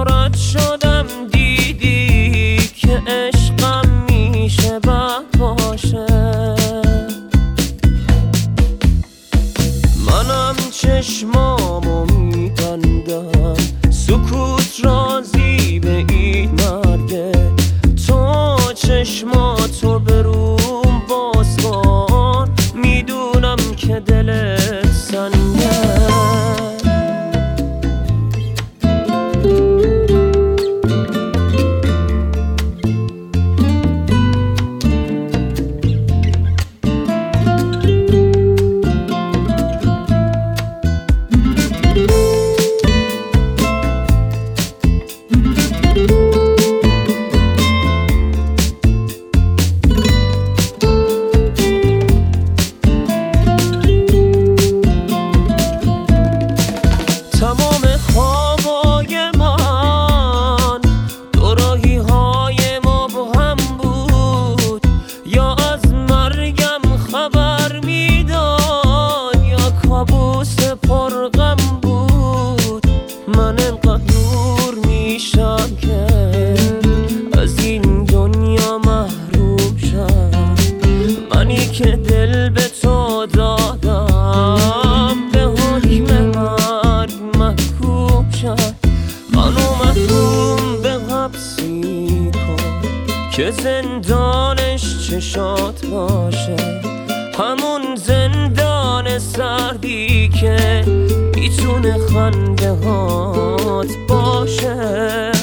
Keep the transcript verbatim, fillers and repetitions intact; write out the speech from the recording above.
رد شدم دیدی که عشقم میشه بد باشه. منم چشمامو میبندم سکوت رازی به این مرده. تو چشماتو به روم باز کن میدونم که دلت سنگه. تمام خوابای من دوراهی های ما با هم بود. یا از مرگم خبر میداد یا کابوس پرغم بود. من انقدر دور میشم که از این دنیا محروم شم. منی که دل به تو دادم به حکم مرگ محکوم شد. منو محکوم به حبسی کن که زندانش چشات باشه. همون زندان سردی که میتونه خنده هات باشه.